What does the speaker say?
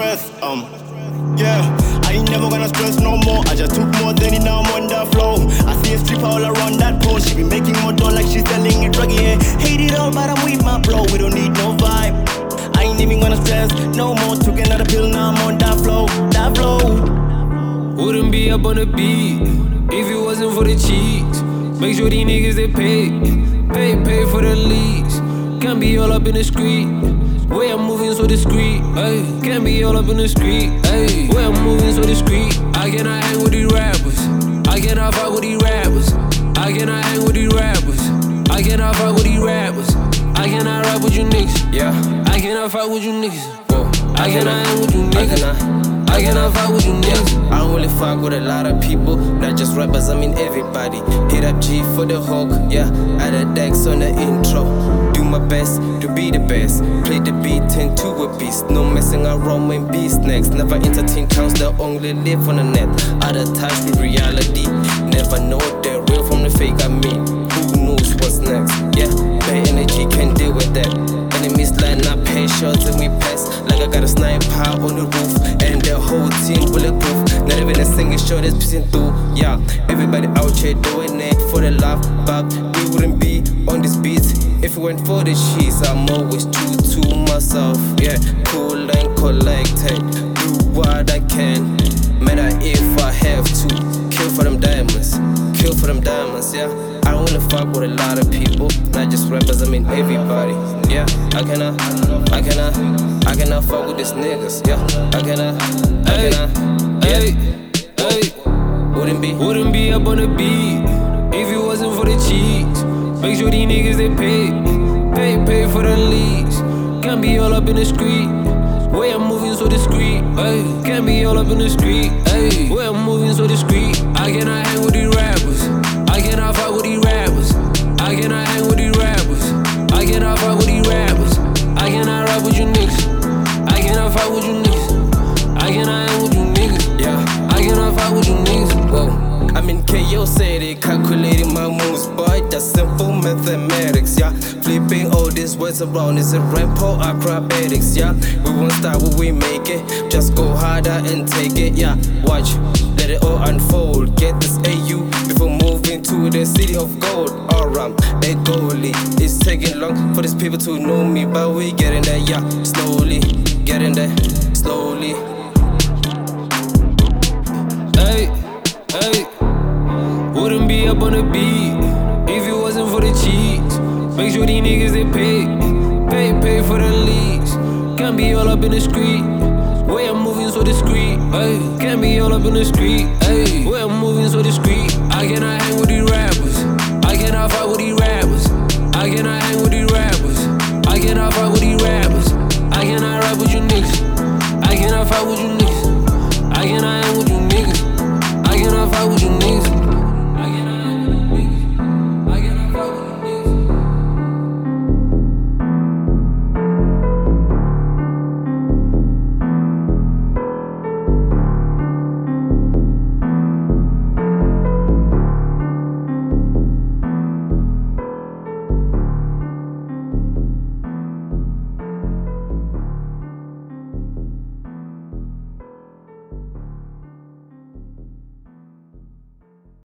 stress. Yeah, I ain't never gonna stress no more. I just took more than it, now I'm on that flow. I see a stripper all around that pole. She be making more dough like she's selling it druggy. Yeah, hate it all, but I'm with my bro. We don't need no vibe. I ain't even gonna stress no more. Took another pill, now I'm on that flow, that flow. Wouldn't be up on the beat if it wasn't for the cheeks. Make sure these niggas they pay for the leads. Can't be all up in the street. Way I'm moving so discreet, ayy. Can't be all up in the street, ayy. Way I'm moving so discreet. I cannot hang with these rappers. I cannot fuck with these rappers. I cannot hang with these rappers. I cannot fuck with these rappers. I cannot rap with you niggas. Yeah. I cannot fuck with you niggas. Whoa. I cannot hang with you niggas. I cannot fuck with you niggas. I don't really fuck with a lot of people, not just rappers, I mean everybody. Hit up G for the hook, yeah. Add a Dex on the intro. Do my best to be the best. Play the beat into a beast. No messing around when beast next. Never entertain clowns that only live on the net. Out of touch with reality. Never know the real from the fake. I mean, who knows what's next? Yeah, bad energy can deal with that. Enemies line up, headshots and we pass. Like I got a sniper on the roof. And the whole team bulletproof. Not even a single shot that's pissing through. Yeah, everybody out here doing it for the love. But we wouldn't be on this beat if it weren't for the cheese. I'm always true to myself. Yeah, cool and collected. Do what I can. Matter if I have to. Kill for them diamonds. Kill for them diamonds, yeah. I don't wanna fuck with a lot of people, not just rappers, I mean everybody. Yeah, I cannot fuck with these niggas. Yeah, I cannot. Wouldn't be up on the beat if it wasn't for the cheeks. Make sure these niggas they pay for the leads. Can't be all up in the street. Way I'm moving so discreet, ayy. Can't be all up in the street, ayy. Way I'm moving so discreet. I cannot hang with these rappers. I cannot fuck with these rappers. I cannot hang with these rappers. I cannot fuck with these rappers. I cannot rap with you niggas. I cannot fuck with you niggas. I cannot hang with you niggas. Yeah, I cannot fuck with you niggas. whoa. I'm in KO City, calculating my moves, boy, that's simple mathematics, yeah. Flipping all these words around is a rainbow acrobatics, yeah. We won't stop when we make it, just go harder and take it, yeah. Watch, let it all unfold, get this AU before moving to the city of gold. Alright, that goalie, it's taking long for these people to know me, but we getting there, yeah. Slowly, getting there, slowly. Hey, wouldn't be up on the beat if it wasn't for the cheeks. Make sure these niggas they pay for the leads. Can't be all up in the street. Way I'm moving so discreet, ayy. Can't be all up in the street, ayy. Way I'm moving so discreet. I cannot hang with these rappers. I cannot fuck with these rappers.